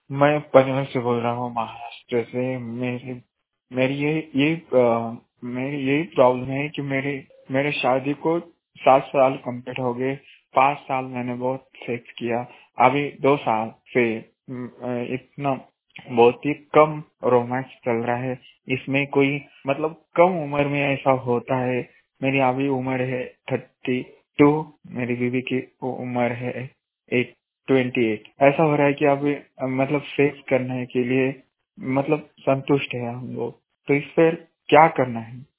मैं पनवेल से बोल रहा हूँ, महाराष्ट्र से। मेरी मेरी यही प्रॉब्लम है कि मेरे मेरे शादी को 7 साल कंप्लीट हो गए। 5 साल मैंने बहुत सेक्स किया। अभी 2 साल से इतना बहुत ही कम रोमांस चल रहा है। इसमें कोई मतलब कम उम्र में ऐसा होता है। मेरी अभी उम्र है 32। मेरी बीवी की उम्र है 28। ऐसा हो रहा है कि अब मतलब सेक्स करने के लिए मतलब संतुष्ट है हम लोग। तो इस पर क्या करना है?